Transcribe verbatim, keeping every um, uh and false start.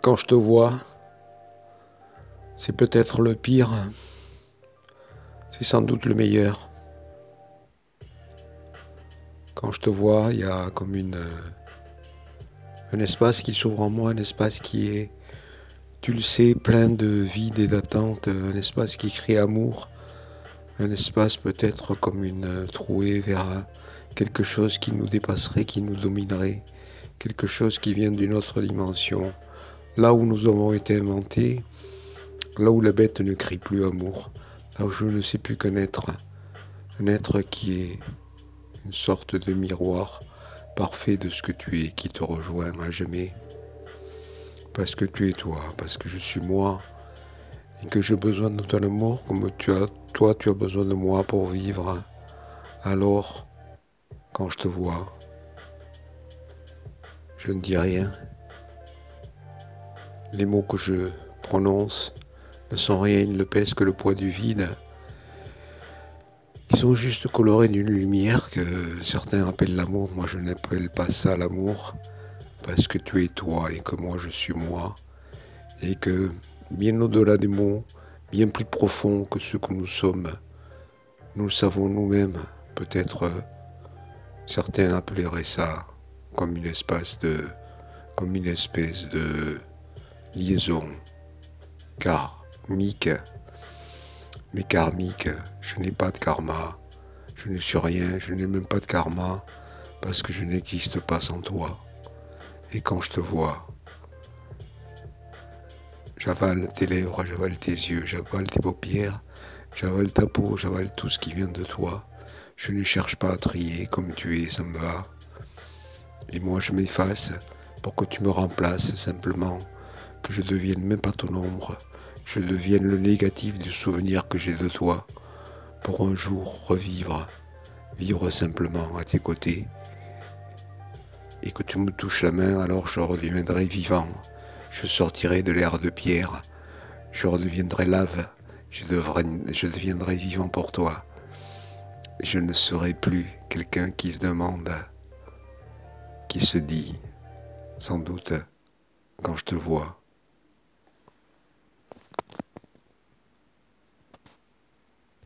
Quand je te vois, c'est peut-être le pire, c'est sans doute le meilleur. Quand je te vois, il y a comme une, un espace qui s'ouvre en moi, un espace qui est, tu le sais, plein de vide et d'attente, un espace qui crie amour, un espace peut-être comme une trouée vers quelque chose qui nous dépasserait, qui nous dominerait, quelque chose qui vient d'une autre dimension, là où nous avons été inventés, là où la bête ne crie plus amour, là où je ne sais plus qu'un être, un être qui est une sorte de miroir parfait de ce que tu es, qui te rejoint à jamais, parce que tu es toi, parce que je suis moi, et que j'ai besoin de ton amour comme tu as, toi tu as besoin de moi pour vivre. Alors, quand je te vois, je ne dis rien. Les mots que je prononce ne sont rien, ils ne pèsent que le poids du vide. Ils sont juste colorés d'une lumière que certains appellent l'amour. Moi, je n'appelle pas ça l'amour, parce que tu es toi et que moi, je suis moi. Et que, bien au-delà des mots, bien plus profond que ce que nous sommes, nous le savons nous-mêmes. Peut-être euh, certains appelleraient ça comme une espèce de, comme une espèce de liaison karmique. Mais karmique, je n'ai pas de karma, je ne suis rien, je n'ai même pas de karma, parce que je n'existe pas sans toi. Et quand je te vois, j'avale tes lèvres, j'avale tes yeux, j'avale tes paupières, j'avale ta peau, j'avale tout ce qui vient de toi. Je ne cherche pas à trier comme tu es, ça me va. Et moi je m'efface pour que tu me remplaces simplement, que je devienne même pas ton ombre, je devienne le négatif du souvenir que j'ai de toi, pour un jour revivre, vivre simplement à tes côtés, et que tu me touches la main, alors je redeviendrai vivant, je sortirai de l'air de pierre, je redeviendrai lave, je, devrais, je deviendrai vivant pour toi. Je ne serai plus quelqu'un qui se demande, qui se dit, sans doute, quand je te vois,